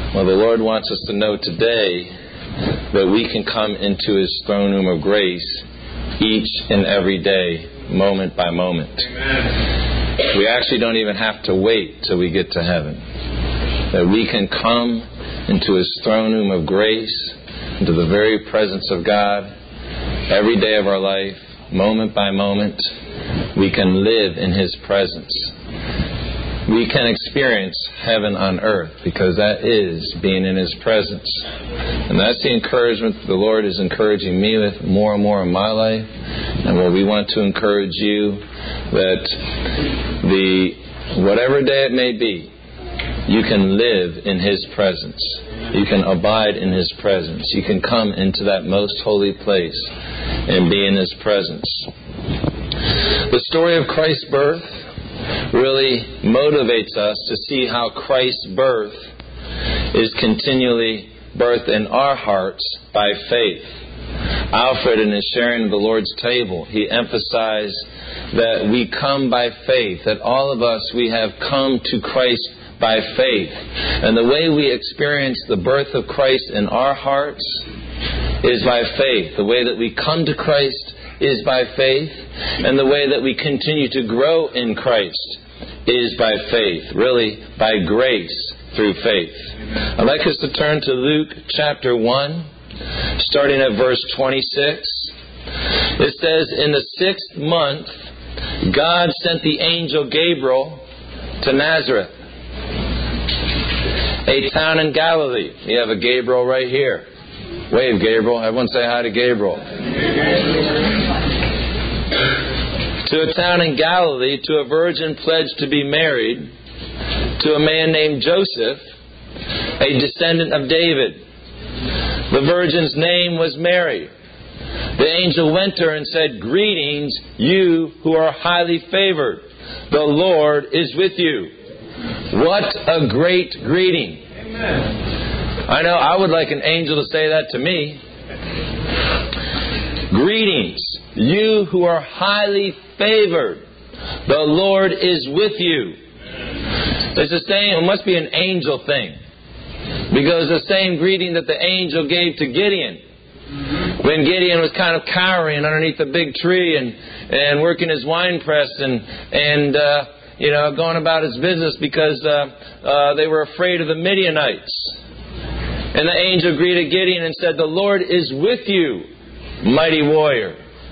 Well, the Lord wants us to know today that we can come into His throne room of grace each and every day, moment by moment. Amen. We actually don't even have to wait till we get to heaven. That we can come into His throne room of grace, into the very presence of God, every day of our life, moment by moment. We can live in His presence. We can experience heaven on earth, because that is being in His presence. And that's the encouragement that the Lord is encouraging me with more and more in my life. And what we want to encourage you, that whatever day it may be, you can live in His presence. You can abide in His presence. You can come into that most holy place and be in His presence. The story of Christ's birth really motivates us to see how Christ's birth is continually birthed in our hearts by faith. Alfred, in his sharing of the Lord's table, he emphasized that we come by faith, that all of us, we have come to Christ by faith. And the way we experience the birth of Christ in our hearts is by faith. The way that we come to Christ is by faith, and the way that we continue to grow in Christ is by faith, really by grace through faith. I'd like us to turn to Luke chapter 1, starting at verse 26. It says, "In the 6th month, God sent the angel Gabriel to Nazareth, a town in Galilee." We have a Gabriel right here. Wave, Gabriel. Everyone say hi to Gabriel. "To a town in Galilee, to a virgin pledged to be married, to a man named Joseph, a descendant of David. The virgin's name was Mary. The angel went to her and said, 'Greetings, you who are highly favored. The Lord is with you.'" What a great greeting. Amen. I know I would like an angel to say that to me. "Greetings, you who are highly favored. The Lord is with you." It's the same, it must be an angel thing. Because the same greeting that the angel gave to Gideon, when Gideon was kind of cowering underneath a big tree and working his wine press and going about his business because they were afraid of the Midianites. And the angel greeted Gideon and said, "The Lord is with you, mighty warrior."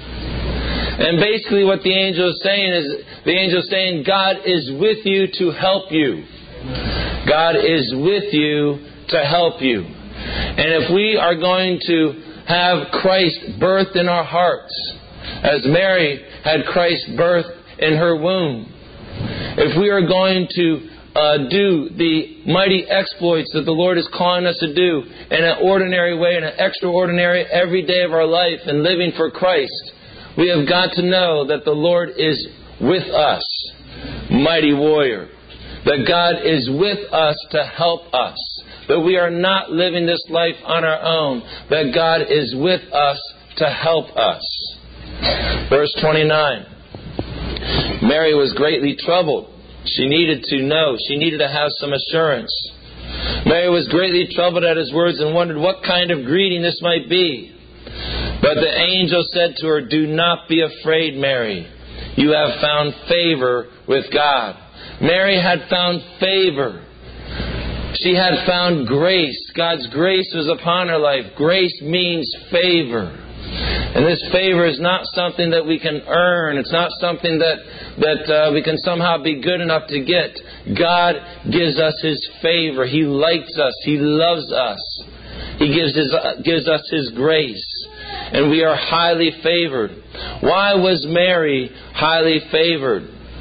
And basically what the angel is saying is, God is with you to help you. God is with you to help you. And if we are going to have Christ birthed in our hearts, as Mary had Christ birthed in her womb, if we are going to do the mighty exploits that the Lord is calling us to do in an ordinary way, in an extraordinary every day of our life and living for Christ, we have got to know that the Lord is with us, mighty warrior. That God is with us to help us. That we are not living this life on our own. That God is with us to help us. Verse 29. Mary was greatly troubled. She needed to know. She needed to have some assurance. Mary was greatly troubled at his words and wondered what kind of greeting this might be. But the angel said to her, "Do not be afraid, Mary. You have found favor with God." Mary had found favor. She had found grace. God's grace was upon her life. Grace means favor. And this favor is not something that we can earn. It's not something that we can somehow be good enough to get. God gives us His favor. He likes us. He loves us. He gives us His grace. And we are highly favored. Why was Mary highly favored?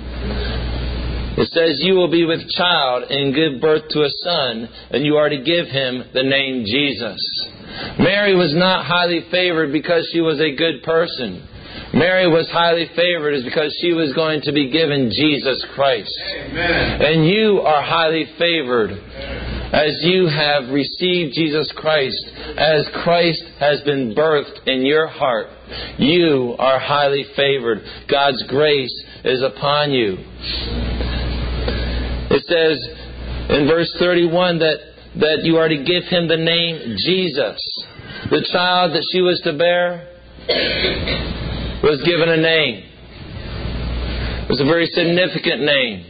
It says, "You will be with child and give birth to a son, and you are to give him the name Jesus." Mary was not highly favored because she was a good person. Mary was highly favored because she was going to be given Jesus Christ. Amen. And you are highly favored as you have received Jesus Christ, as Christ has been birthed in your heart. You are highly favored. God's grace is upon you. It says in verse 31 that that you are to give him the name Jesus. The child that she was to bear was given a name. It was a very significant name.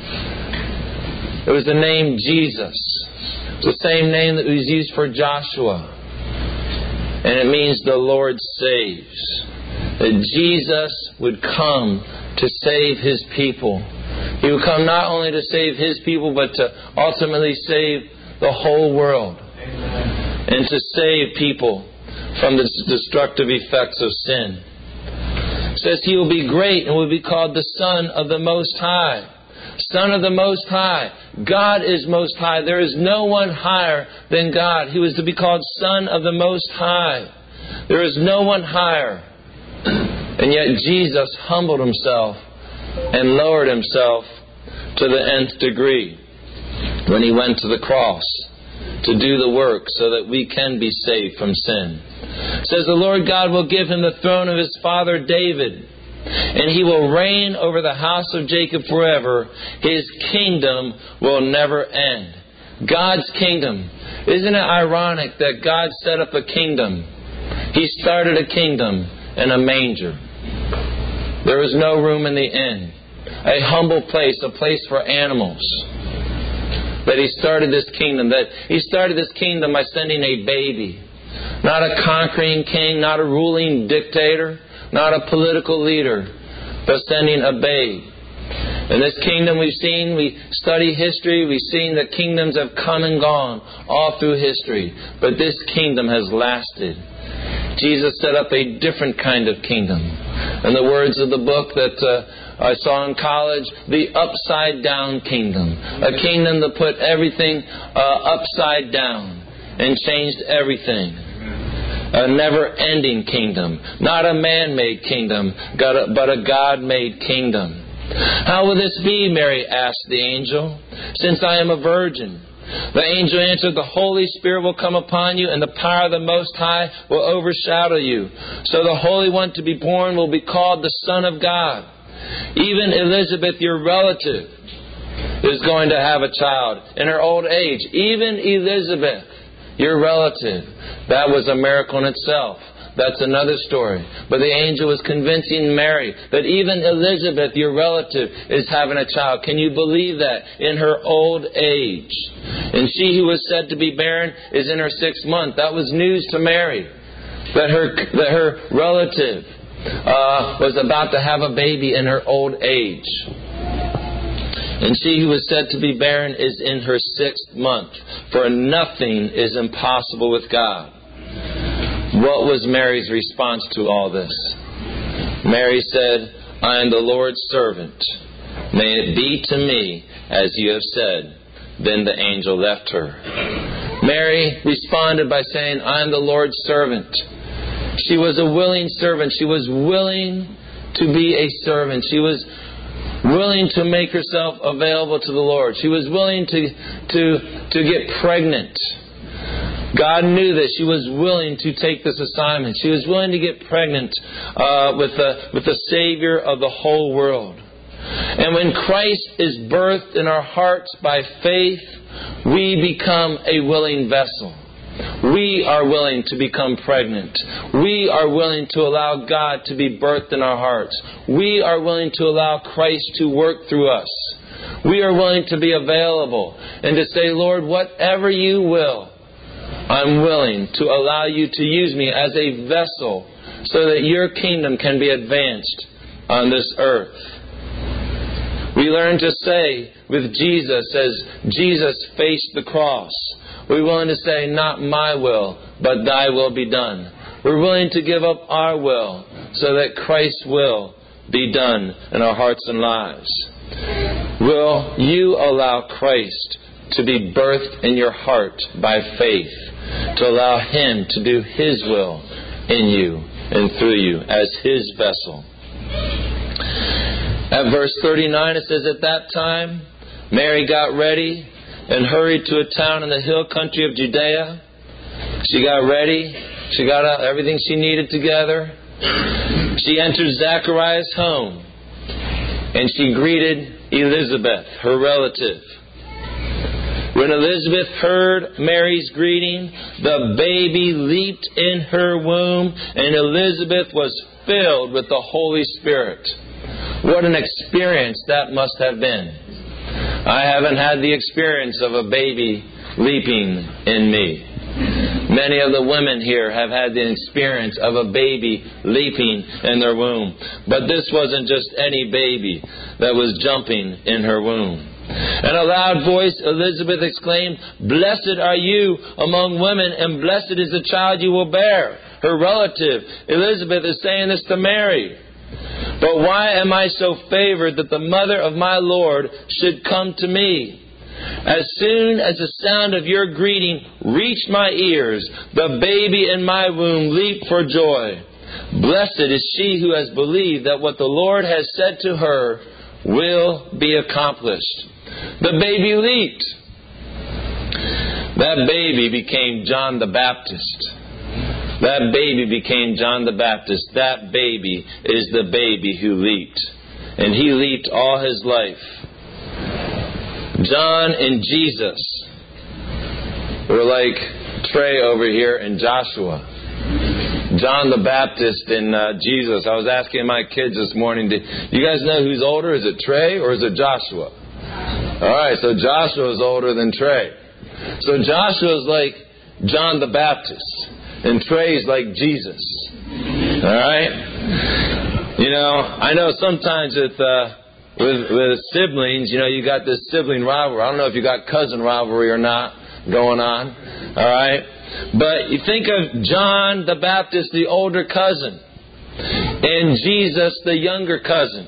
It was the name Jesus. It's the same name that was used for Joshua. And it means the Lord saves. That Jesus would come to save His people. He would come not only to save His people, but to ultimately save the whole world. And to save people from the destructive effects of sin. It says He will be great and will be called the Son of the Most High. Son of the Most High. God is Most High. There is no one higher than God. He was to be called Son of the Most High. There is no one higher. And yet Jesus humbled Himself and lowered Himself to the nth degree when He went to the cross to do the work so that we can be saved from sin. It says the Lord God will give Him the throne of His father David, and He will reign over the house of Jacob forever. His kingdom will never end. God's kingdom. Isn't it ironic that God set up a kingdom? He started a kingdom in a manger. There was no room in the inn. A humble place, a place for animals. But He started this kingdom. He started this kingdom by sending a baby. Not a conquering king, not a ruling dictator, not a political leader, but sending a babe. In this kingdom we study history, we've seen that kingdoms have come and gone all through history. But this kingdom has lasted. Jesus set up a different kind of kingdom. In the words of the book that I saw in college, the upside down kingdom. A kingdom that put everything upside down and changed everything. A never-ending kingdom. Not a man-made kingdom, but a God-made kingdom. How will this be, Mary asked the angel, since I am a virgin? The angel answered, the Holy Spirit will come upon you, and the power of the Most High will overshadow you. So the Holy One to be born will be called the Son of God. Even Elizabeth, your relative, is going to have a child in her old age. Even Elizabeth, your relative. That was a miracle in itself. That's another story. But the angel was convincing Mary that even Elizabeth, your relative, is having a child. Can you believe that? In her old age. And she who was said to be barren is in her 6th month. That was news to Mary. That her relative was about to have a baby in her old age. And she who was said to be barren is in her 6th month. For nothing is impossible with God. What was Mary's response to all this? Mary said, I am the Lord's servant. May it be to me as you have said. Then the angel left her. Mary responded by saying, I am the Lord's servant. She was a willing servant. She was willing to be a servant. She was willing to make herself available to the Lord. She was willing to get pregnant. God knew that she was willing to take this assignment. She was willing to get pregnant with the Savior of the whole world. And when Christ is birthed in our hearts by faith, we become a willing vessel. We are willing to become pregnant. We are willing to allow God to be birthed in our hearts. We are willing to allow Christ to work through us. We are willing to be available and to say, Lord, whatever you will, I'm willing to allow you to use me as a vessel so that your kingdom can be advanced on this earth. We learn to say with Jesus, as Jesus faced the cross, we're willing to say, not my will, but thy will be done. We're willing to give up our will so that Christ's will be done in our hearts and lives. Will you allow Christ to be birthed in your heart by faith, to allow Him to do His will in you and through you as His vessel? At verse 39 it says, at that time Mary got ready and hurried to a town in the hill country of Judea. She got ready. She got everything she needed together. She entered Zachariah's home and she greeted Elizabeth, her relative. When Elizabeth heard Mary's greeting, the baby leaped in her womb, and Elizabeth was filled with the Holy Spirit. What an experience that must have been. I haven't had the experience of a baby leaping in me. Many of the women here have had the experience of a baby leaping in their womb. But this wasn't just any baby that was jumping in her womb. In a loud voice, Elizabeth exclaimed, "Blessed are you among women, and blessed is the child you will bear." Her relative, Elizabeth, is saying this to Mary. "But why am I so favored that the mother of my Lord should come to me? As soon as the sound of your greeting reached my ears, the baby in my womb leaped for joy. Blessed is she who has believed that what the Lord has said to her will be accomplished." The baby leaped. That baby became John the Baptist. That baby became John the Baptist. That baby is the baby who leaped. And he leaped all his life. John and Jesus were like Trey over here and Joshua. John the Baptist and Jesus. I was asking my kids this morning, do you guys know who's older? Is it Trey or is it Joshua? Alright, so Joshua's older than Trey. So Joshua's like John the Baptist. And Trey's like Jesus. Alright? You know, I know sometimes with siblings, you know, you got this sibling rivalry. I don't know if you got cousin rivalry or not going on. Alright? But you think of John the Baptist, the older cousin, and Jesus, the younger cousin.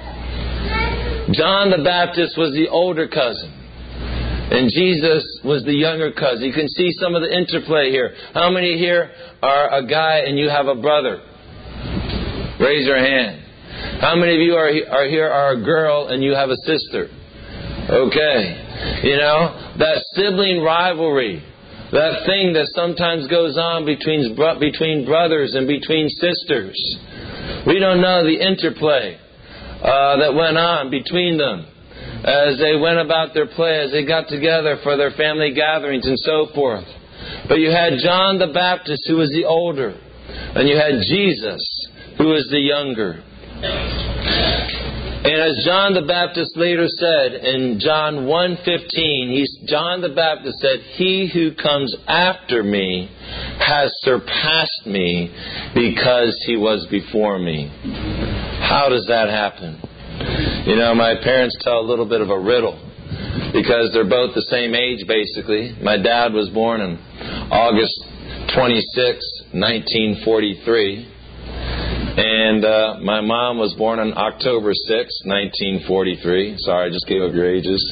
John the Baptist was the older cousin, and Jesus was the younger cousin. You can see some of the interplay here. How many here are a guy and you have a brother? Raise your hand. How many of you are here are a girl and you have a sister? Okay. You know, that sibling rivalry, that thing that sometimes goes on between brothers and between sisters. We don't know the interplay that went on between them as they went about their play, as they got together for their family gatherings and so forth. But you had John the Baptist, who was the older, and you had Jesus, who was the younger. And as John the Baptist later said in John 1:15, John the Baptist said, "He who comes after me has surpassed me because he was before me." How does that happen? You know, my parents tell a little bit of a riddle because they're both the same age, basically. My dad was born on August 26, 1943. And my mom was born on October 6, 1943. Sorry, I just gave up your ages.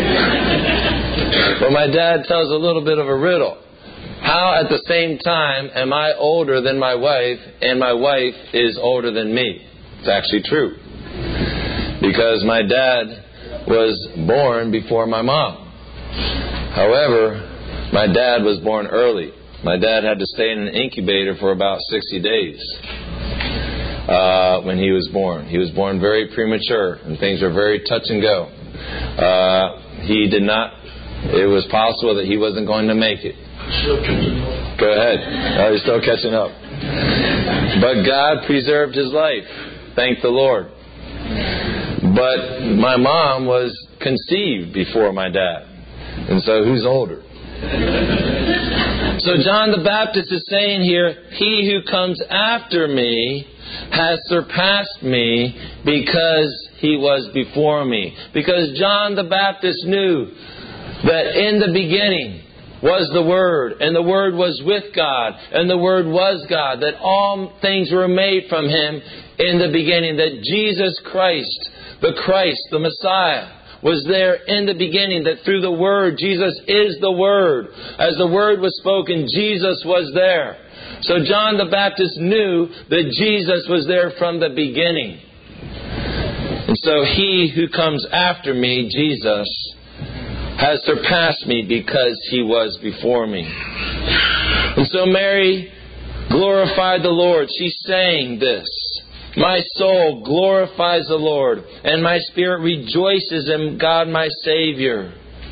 But my dad tells a little bit of a riddle. How at the same time am I older than my wife and my wife is older than me? It's actually true. Because my dad was born before my mom. However, my dad was born early. My dad had to stay in an incubator for about 60 days. When he was born. He was born very premature, and things were very touch and go. It was possible that he wasn't going to make it. Go ahead. Oh, you're still catching up. But God preserved his life. Thank the Lord. But my mom was conceived before my dad. And so who's older? So John the Baptist is saying here, "He who comes after me has surpassed me because he was before me." Because John the Baptist knew that in the beginning was the Word, and the Word was with God, and the Word was God, that all things were made from Him in the beginning, that Jesus Christ, the Messiah, was there in the beginning, that through the Word, Jesus is the Word. As the Word was spoken, Jesus was there. So John the Baptist knew that Jesus was there from the beginning. And so he who comes after me, Jesus, has surpassed me because he was before me. And so Mary glorified the Lord. She sang this: "My soul glorifies the Lord, and my spirit rejoices in God my Savior."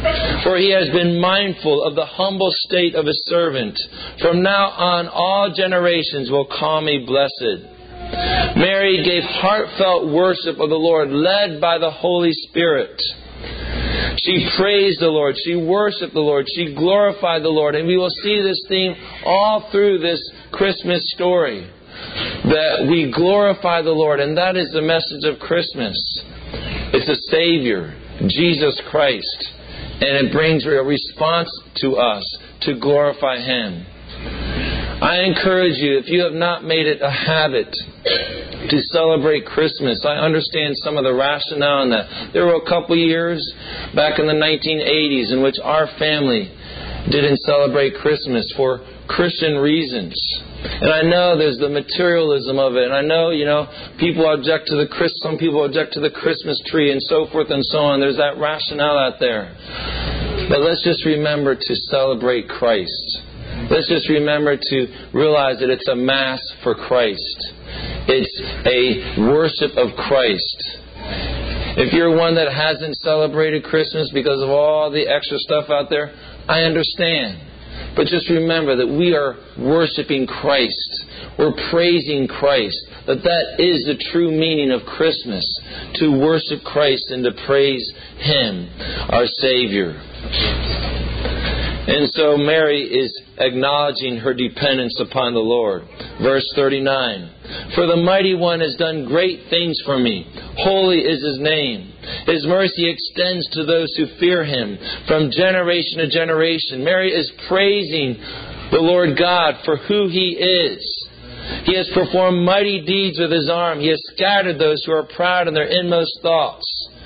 For He has been mindful of the humble state of His servant. From now on, all generations will call me blessed. Mary gave heartfelt worship of the Lord, led by the Holy Spirit. She praised the Lord. She worshiped the Lord. She glorified the Lord. And we will see this theme all through this Christmas story, that we glorify the Lord. And that is the message of Christmas. It's a Savior, Jesus Christ. And it brings a response to us to glorify Him. I encourage you, if you have not made it a habit to celebrate Christmas, I understand some of the rationale in that. There were a couple years back in the 1980s in which our family didn't celebrate Christmas for Christian reasons. And I know there's the materialism of it. And I know, people object to some people object to the Christmas tree and so forth and so on. There's that rationale out there. But let's just remember to celebrate Christ. Let's just remember to realize that it's a Mass for Christ. It's a worship of Christ. If you're one that hasn't celebrated Christmas because of all the extra stuff out there, I understand. But just remember that we are worshiping Christ. We're praising Christ. That is the true meaning of Christmas. To worship Christ and to praise Him, our Savior. And so Mary is acknowledging her dependence upon the Lord. Verse 39. For the Mighty One has done great things for me. Holy is His name. His mercy extends to those who fear Him from generation to generation. Mary is praising the Lord God for who He is. He has performed mighty deeds with His arm. He has scattered those who are proud in their inmost thoughts.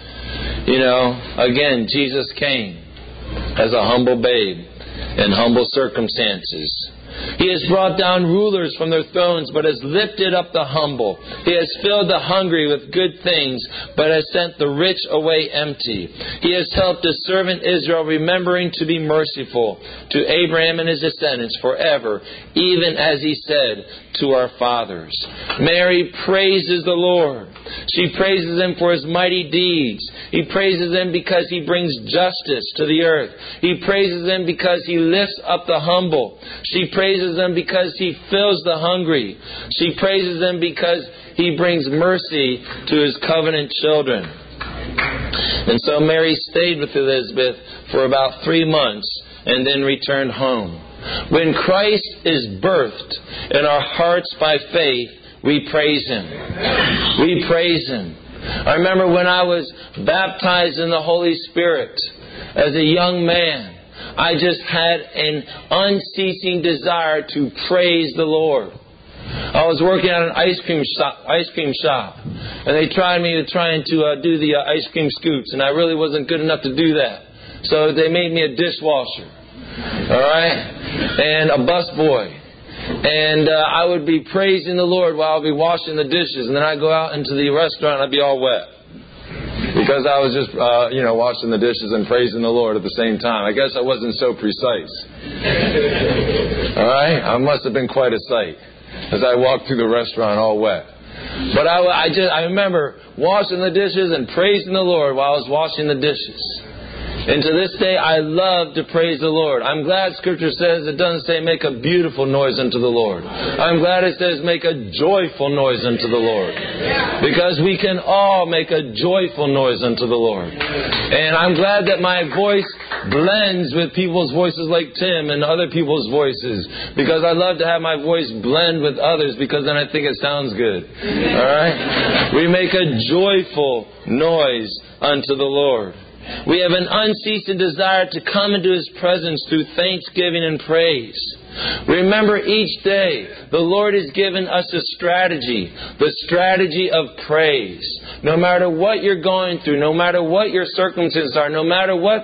Again, Jesus came as a humble babe in humble circumstances. He has brought down rulers from their thrones, but has lifted up the humble. He has filled the hungry with good things, but has sent the rich away empty. He has helped His servant Israel, remembering to be merciful to Abraham and his descendants forever, even as He said to our fathers. Mary praises the Lord. She praises Him for His mighty deeds. He praises Him because He brings justice to the earth. He praises Him because He lifts up the humble. She praises Him because He fills the hungry. She praises Him because He brings mercy to His covenant children. And so Mary stayed with Elizabeth for about 3 months and then returned home. When Christ is birthed in our hearts by faith, we praise Him. We praise Him. I remember when I was baptized in the Holy Spirit as a young man, I just had an unceasing desire to praise the Lord. I was working at an ice cream shop, and they tried me to do the ice cream scoops, and I really wasn't good enough to do that. So they made me a dishwasher, all right, and a busboy. And I would be praising the Lord while I'd be washing the dishes. And then I'd go out into the restaurant and I'd be all wet. Because I was just, washing the dishes and praising the Lord at the same time. I guess I wasn't so precise. All right? I must have been quite a sight as I walked through the restaurant all wet. But I remember washing the dishes and praising the Lord while I was washing the dishes. And to this day, I love to praise the Lord. I'm glad Scripture says it doesn't say make a beautiful noise unto the Lord. I'm glad it says make a joyful noise unto the Lord. Because we can all make a joyful noise unto the Lord. And I'm glad that my voice blends with people's voices like Tim and other people's voices. Because I love to have my voice blend with others because then I think it sounds good. Alright? We make a joyful noise unto the Lord. We have an unceasing desire to come into His presence through thanksgiving and praise. Remember, each day, the Lord has given us a strategy, the strategy of praise. No matter what you're going through, no matter what your circumstances are, no matter what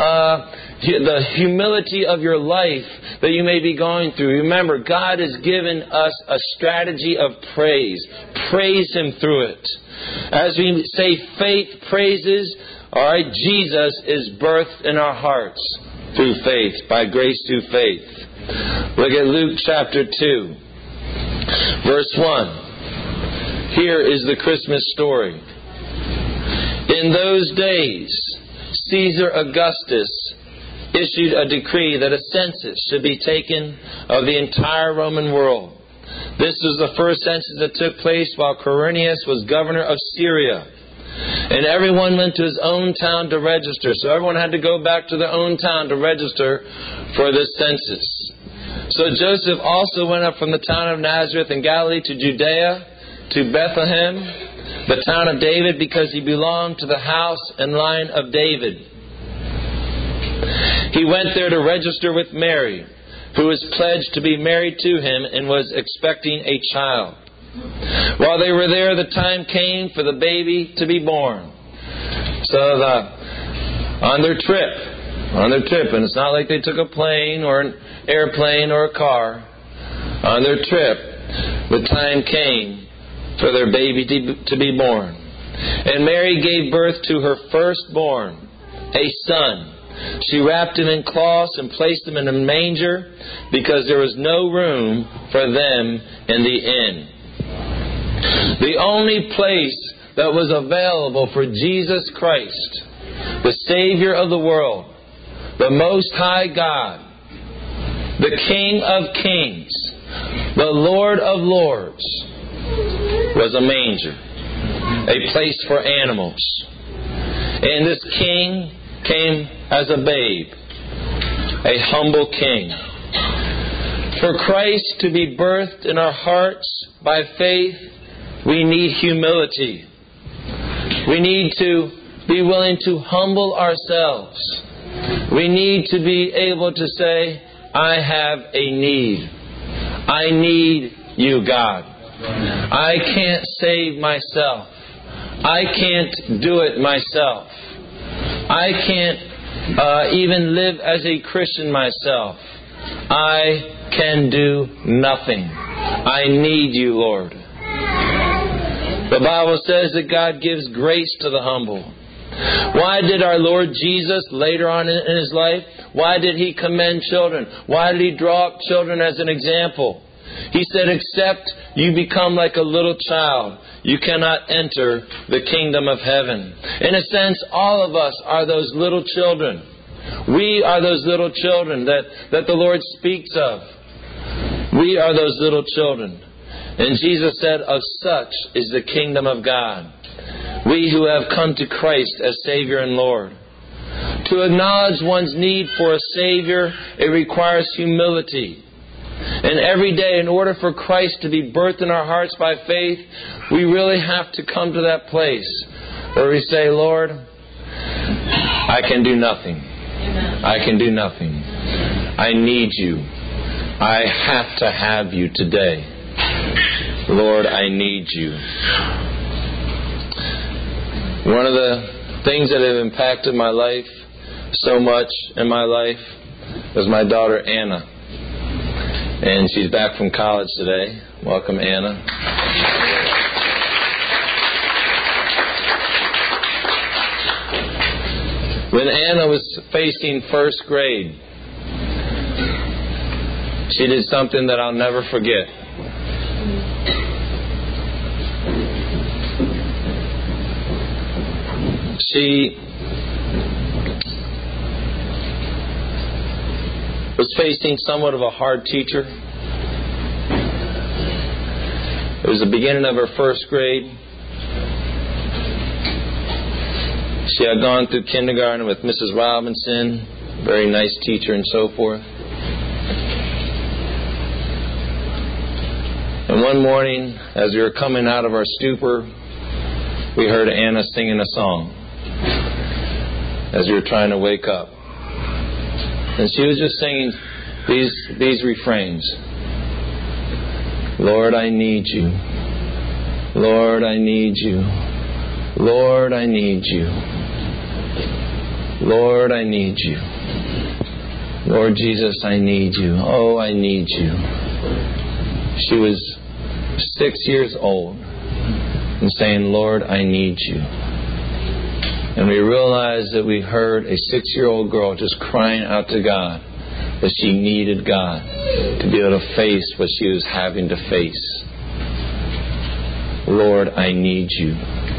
the humility of your life that you may be going through, remember, God has given us a strategy of praise. Praise Him through it. As we say faith praises, alright, Jesus is birthed in our hearts through faith, by grace through faith. Look at Luke chapter 2, verse 1. Here is the Christmas story. In those days, Caesar Augustus issued a decree that a census should be taken of the entire Roman world. This was the first census that took place while Quirinius was governor of Syria. And everyone went to his own town to register. So everyone had to go back to their own town to register for this census. So Joseph also went up from the town of Nazareth in Galilee to Judea, to Bethlehem, the town of David, because he belonged to the house and line of David. He went there to register with Mary, who was pledged to be married to him and was expecting a child. While they were there, the time came for the baby to be born. So on their trip, and it's not like they took a plane or an airplane or a car. On their trip, the time came for their baby to be born. And Mary gave birth to her firstborn, a son. She wrapped him in cloths and placed him in a manger because there was no room for them in the inn. The only place that was available for Jesus Christ, the Savior of the world, the Most High God, the King of Kings, the Lord of Lords, was a manger, a place for animals. And this King came as a babe, a humble King. For Christ to be birthed in our hearts by faith, we need humility. We need to be willing to humble ourselves. We need to be able to say, I have a need. I need you, God. I can't save myself. I can't do it myself. I can't even live as a Christian myself. I can do nothing. I need you, Lord. The Bible says that God gives grace to the humble. Why did our Lord Jesus, later on in His life, why did He commend children? Why did He draw up children as an example? He said, except you become like a little child, you cannot enter the kingdom of heaven. In a sense, all of us are those little children. We are those little children that the Lord speaks of. We are those little children. And Jesus said, of such is the kingdom of God. We who have come to Christ as Savior and Lord. To acknowledge one's need for a Savior, it requires humility. And every day, in order for Christ to be birthed in our hearts by faith, we really have to come to that place where we say, Lord, I can do nothing. I can do nothing. I need you. I have to have you today. Lord, I need you. One of the things that have impacted my life so much in my life was my daughter Anna. And she's back from college today. Welcome, Anna. When Anna was facing first grade, she did something that I'll never forget. She was facing somewhat of a hard teacher. It was the beginning of her first grade. She had gone through kindergarten with Mrs. Robinson, very nice teacher and so forth. And one morning, as we were coming out of our stupor, we heard Anna singing a song as we were trying to wake up. And she was just singing these refrains. Lord, I need you. Lord, I need you. Lord, I need you. Lord, I need you. Lord Jesus, I need you. Oh, I need you. She was 6 years old and saying, Lord, I need you. And we realized that we heard a 6-year-old girl just crying out to God that she needed God to be able to face what she was having to face. Lord, I need you.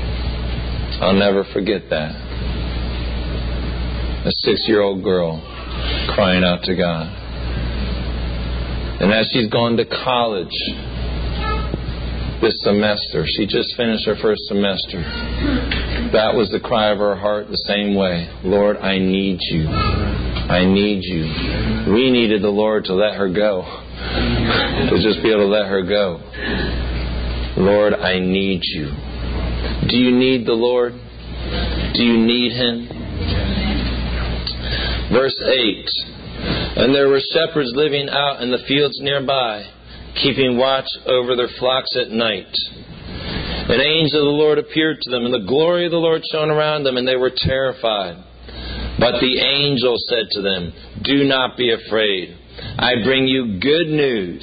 I'll never forget that. A 6-year-old girl crying out to God. And as she's gone to college this semester, she just finished her first semester, that was the cry of her heart the same way. Lord, I need you. I need you. We needed the Lord to let her go. To just be able to let her go. Lord, I need you. Do you need the Lord? Do you need Him? Verse 8. And there were shepherds living out in the fields nearby, keeping watch over their flocks at night. An angel of the Lord appeared to them, and the glory of the Lord shone around them, and they were terrified. But the angel said to them, do not be afraid. I bring you good news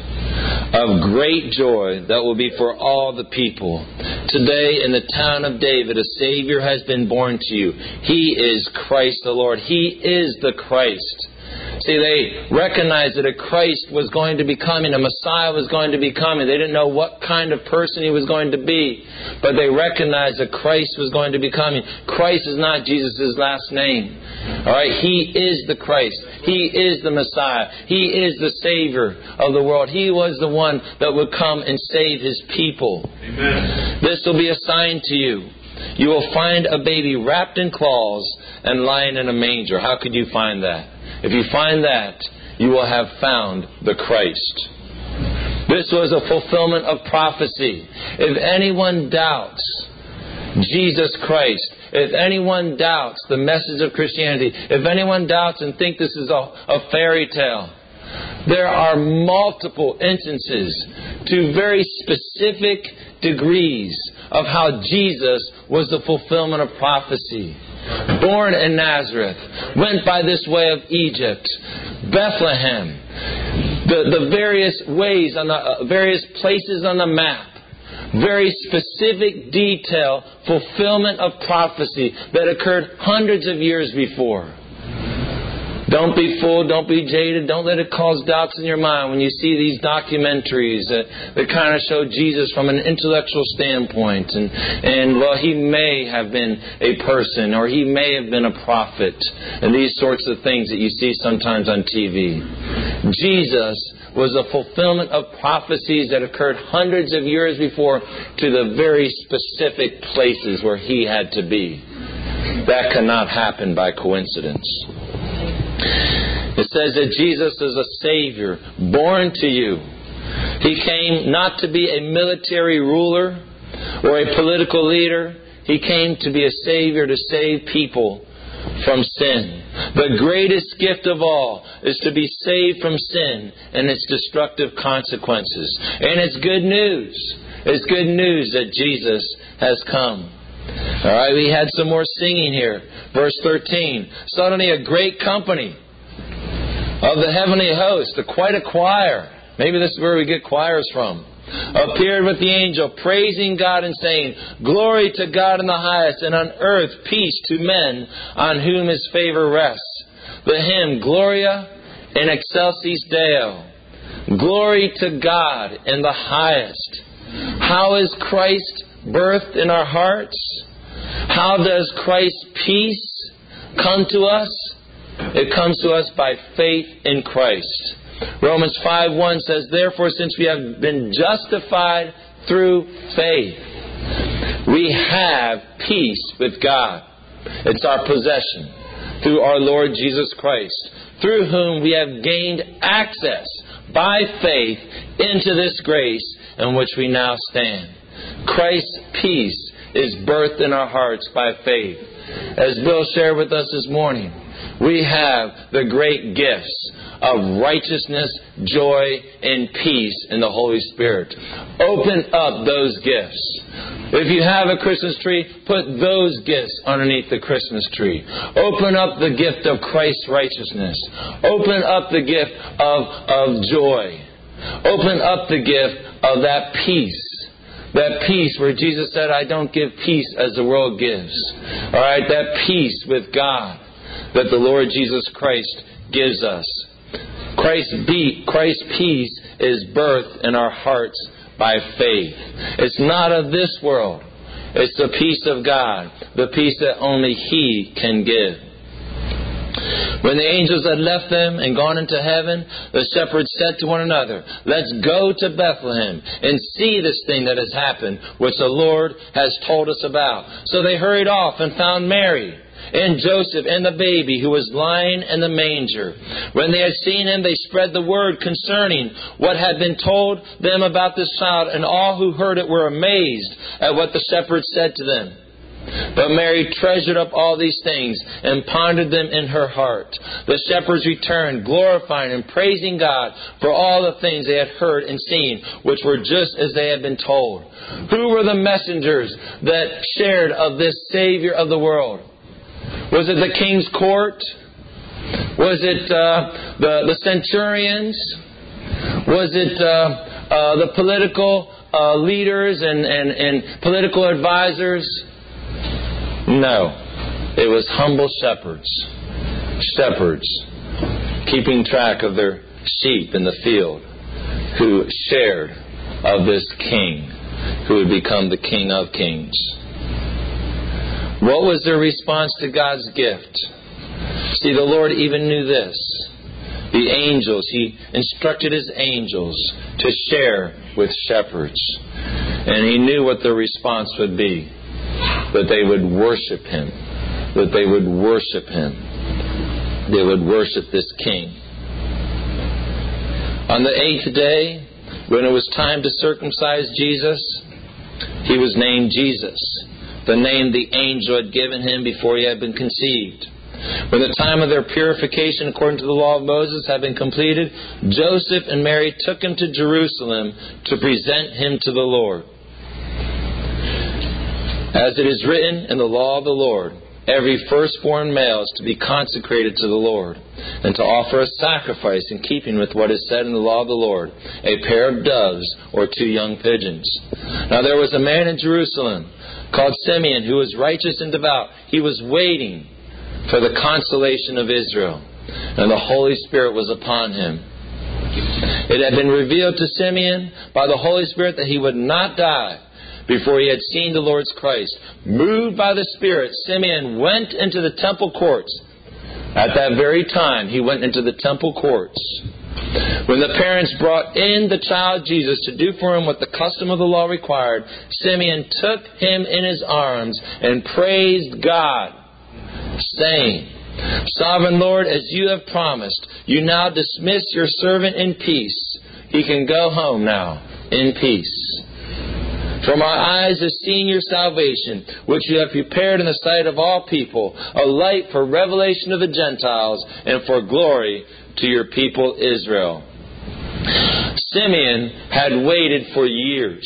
of great joy that will be for all the people. Today in the town of David, a Savior has been born to you. He is Christ the Lord. He is the Christ. See, they recognized that a Christ was going to be coming, a Messiah was going to be coming. They didn't know what kind of person He was going to be, but they recognized that Christ was going to be coming. Christ is not Jesus' last name. All right, He is the Christ. He is the Messiah. He is the Savior of the world. He was the one that would come and save His people. Amen. This will be a sign to you. You will find a baby wrapped in cloths and lying in a manger. How could you find that? If you find that, you will have found the Christ. This was a fulfillment of prophecy. If anyone doubts Jesus Christ, if anyone doubts the message of Christianity, if anyone doubts and thinks this is a fairy tale, there are multiple instances to very specific degrees of how Jesus was the fulfillment of prophecy. Born in Nazareth, went by this way of Egypt, Bethlehem, the various ways on the various places on the map, very specific detail, fulfillment of prophecy that occurred hundreds of years before. Don't be fooled, don't be jaded, don't let it cause doubts in your mind when you see these documentaries that kind of show Jesus from an intellectual standpoint. And well, He may have been a person, or He may have been a prophet, and these sorts of things that you see sometimes on TV. Jesus was a fulfillment of prophecies that occurred hundreds of years before to the very specific places where He had to be. That cannot happen by coincidence. It says that Jesus is a Savior born to you. He came not to be a military ruler or a political leader. He came to be a Savior to save people from sin. The greatest gift of all is to be saved from sin and its destructive consequences. And it's good news. It's good news that Jesus has come. All right, we had some more singing here. Verse 13. Suddenly a great company of the heavenly host, quite a choir. Maybe this is where we get choirs from. Appeared with the angel, praising God and saying, glory to God in the highest, and on earth peace to men on whom His favor rests. The hymn, Gloria in excelsis Deo. Glory to God in the highest. How is Christ birthed in our hearts? How does Christ's peace come to us? It comes to us by faith in Christ. Romans 5:1 says, therefore, since we have been justified through faith, we have peace with God. It's our possession through our Lord Jesus Christ, through whom we have gained access by faith into this grace in which we now stand. Christ's peace is birthed in our hearts by faith. As Bill shared with us this morning, we have the great gifts of righteousness, joy, and peace in the Holy Spirit. Open up those gifts. If you have a Christmas tree, put those gifts underneath the Christmas tree. Open up the gift of Christ's righteousness. Open up the gift of joy. Open up the gift of that peace. That peace where Jesus said, I don't give peace as the world gives. All right, that peace with God that the Lord Jesus Christ gives us. Christ's peace is birthed in our hearts by faith. It's not of this world. It's the peace of God, the peace that only He can give. When the angels had left them and gone into heaven, the shepherds said to one another, "Let's go to Bethlehem and see this thing that has happened, which the Lord has told us about." So they hurried off and found Mary and Joseph and the baby who was lying in the manger. When they had seen him, they spread the word concerning what had been told them about this child, and all who heard it were amazed at what the shepherds said to them. But Mary treasured up all these things and pondered them in her heart. The shepherds returned, glorifying and praising God for all the things they had heard and seen, which were just as they had been told. Who were the messengers that shared of this Savior of the world? Was it the king's court? Was it the centurions? Was it the political leaders and political advisors? No. It was humble shepherds. Shepherds keeping track of their sheep in the field who shared of this king who would become the King of Kings. What was their response to God's gift? See, the Lord even knew this. The angels, He instructed His angels to share with shepherds. And He knew what their response would be. That they would worship Him. That they would worship Him. They would worship this King. On the 8th day, when it was time to circumcise Jesus, He was named Jesus, the name the angel had given Him before He had been conceived. When the time of their purification according to the law of Moses had been completed, Joseph and Mary took Him to Jerusalem to present Him to the Lord. As it is written in the law of the Lord, every firstborn male is to be consecrated to the Lord, and to offer a sacrifice in keeping with what is said in the law of the Lord, a pair of doves or 2 young pigeons. Now there was a man in Jerusalem called Simeon, who was righteous and devout. He was waiting for the consolation of Israel, and the Holy Spirit was upon him. It had been revealed to Simeon by the Holy Spirit that he would not die before he had seen the Lord's Christ. Moved by the Spirit, Simeon went into the temple courts. At that very time, he went into the temple courts. When the parents brought in the child Jesus to do for him what the custom of the law required, Simeon took him in his arms and praised God, saying, "Sovereign Lord, as you have promised, you now dismiss your servant in peace. He can go home now in peace. For my eyes have seen your salvation, which you have prepared in the sight of all people, a light for revelation of the Gentiles and for glory to your people Israel." Simeon had waited for years.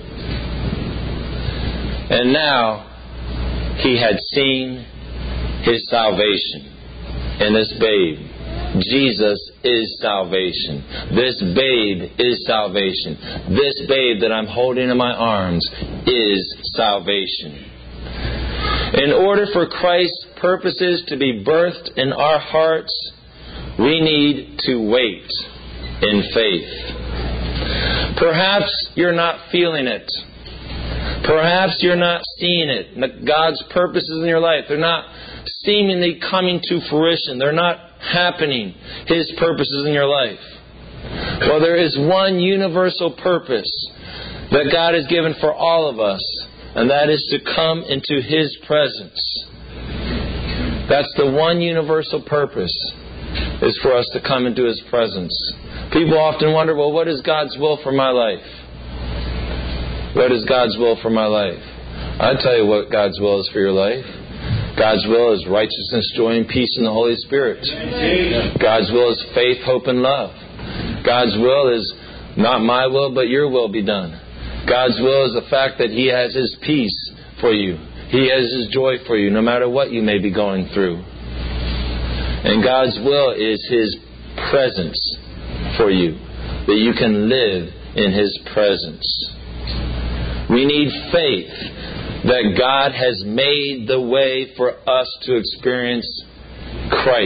And now he had seen his salvation in this babe. Jesus is salvation. This babe is salvation. This babe that I'm holding in my arms is salvation. In order for Christ's purposes to be birthed in our hearts, we need to wait in faith. Perhaps you're not feeling it. Perhaps you're not seeing it. God's purposes in your life, they're not seemingly coming to fruition. They're not happening. His purposes in your life. Well, there is one universal purpose that God has given for all of us, and that is to come into His presence. That's the one universal purpose, is for us to come into His presence. People often wonder, well, what is God's will for my life? What is God's will for my life? I'll tell you what God's will is for your life. God's will is righteousness, joy, and peace in the Holy Spirit. God's will is faith, hope, and love. God's will is not my will, but your will be done. God's will is the fact that He has His peace for you. He has His joy for you, no matter what you may be going through. And God's will is His presence for you, that you can live in His presence. We need faith that God has made the way for us to experience Christ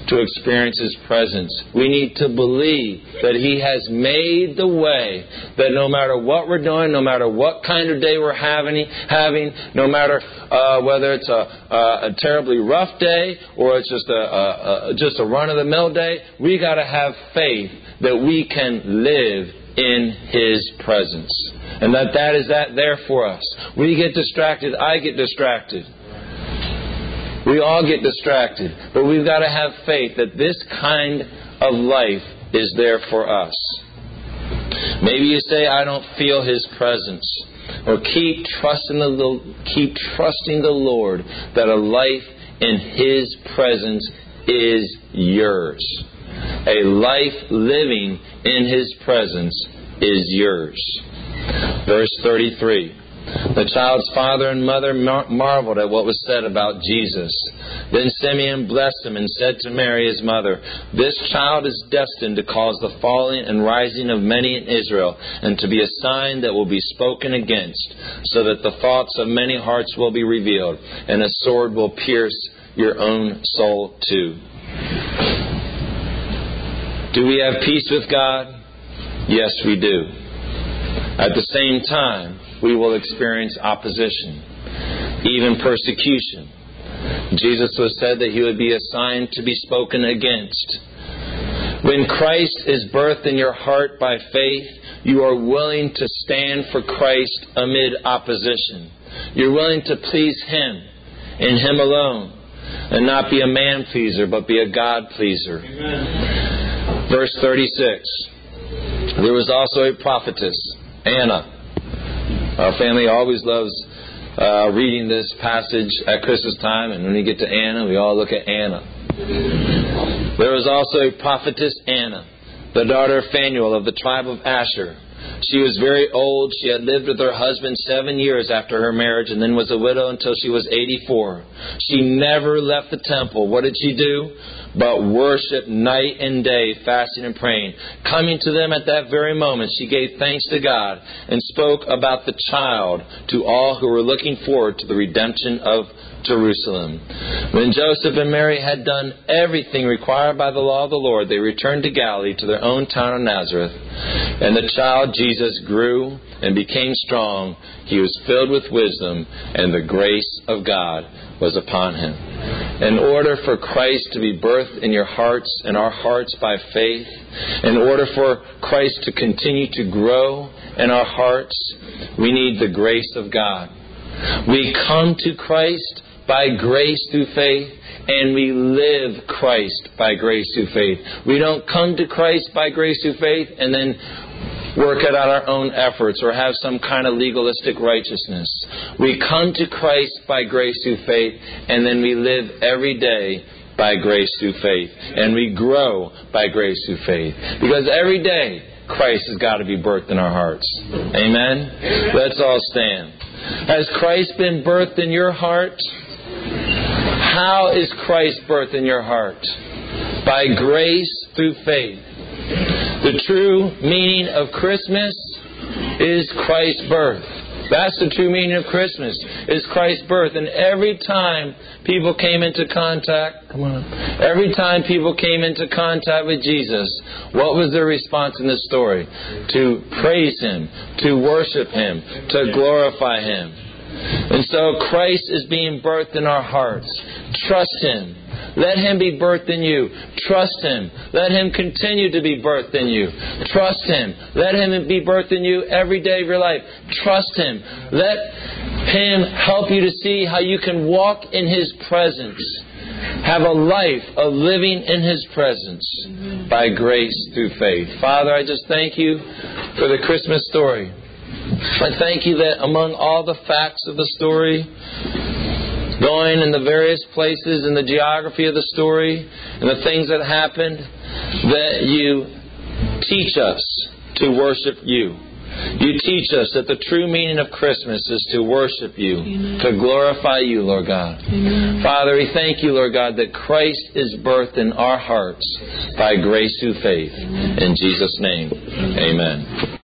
to experience His presence. We need to believe that He has made the way, that no matter what we're doing, no matter what kind of day we're having, no matter whether it's a terribly rough day or it's just a run-of-the-mill day, we got to have faith that we can live in His presence. And that is there for us. We get distracted. I get distracted. We all get distracted. But we've got to have faith that this kind of life is there for us. Maybe you say, I don't feel His presence. Or keep trusting the Lord that a life in His presence is yours. A life living in His presence is yours. Verse 33. The child's father and mother marveled at what was said about Jesus. Then Simeon blessed him and said to Mary his mother, This child is destined to cause the falling and rising of many in Israel, and to be a sign that will be spoken against, so that the thoughts of many hearts will be revealed, and a sword will pierce your own soul too. Do we have peace with God? Yes, we do. At the same time, we will experience opposition, even persecution. Jesus was said that He would be a sign to be spoken against. When Christ is birthed in your heart by faith, you are willing to stand for Christ amid opposition. You're willing to please Him and Him alone, and not be a man pleaser, but be a God pleaser. Amen. Verse 36. There was also a prophetess, Anna. Our family always loves reading this passage at Christmas time, and when we get to Anna, we all look at Anna. There was also a prophetess Anna, the daughter of Phanuel of the tribe of Asher. She was very old. She had lived with her husband 7 years after her marriage, and then was a widow until she was 84. She never left the temple. What did she do? But worship night and day, fasting and praying. Coming to them at that very moment, she gave thanks to God and spoke about the child to all who were looking forward to the redemption of Jerusalem. When Joseph and Mary had done everything required by the law of the Lord, they returned to Galilee, to their own town of Nazareth. And the child Jesus grew and became strong. He was filled with wisdom, and the grace of God was upon Him. In order for Christ to be birthed in your hearts and our hearts by faith, in order for Christ to continue to grow in our hearts, we need the grace of God. We come to Christ by grace through faith, and we live Christ by grace through faith. We don't come to Christ by grace through faith and then work it out our own efforts or have some kind of legalistic righteousness. We come to Christ by grace through faith, and then we live every day by grace through faith. And we grow by grace through faith. Because every day, Christ has got to be birthed in our hearts. Amen? Let's all stand. Has Christ been birthed in your heart? How is Christ birthed in your heart? By grace through faith. The true meaning of Christmas is Christ's birth. That's the true meaning of Christmas, is Christ's birth. And every time people came into contact with Jesus, what was their response in this story? To praise Him, to worship Him, to glorify Him. And so Christ is being birthed in our hearts. Trust Him. Let Him be birthed in you. Trust Him. Let Him continue to be birthed in you. Trust Him. Let Him be birthed in you every day of your life. Trust Him. Let Him help you to see how you can walk in His presence. Have a life of living in His presence by grace through faith. Father, I just thank You for the Christmas story. I thank You that among all the facts of the story, going in the various places in the geography of the story and the things that happened, that You teach us to worship You. You teach us that the true meaning of Christmas is to worship You, Amen. To glorify You, Lord God. Amen. Father, we thank You, Lord God, that Christ is birthed in our hearts by grace through faith. Amen. In Jesus' name, amen.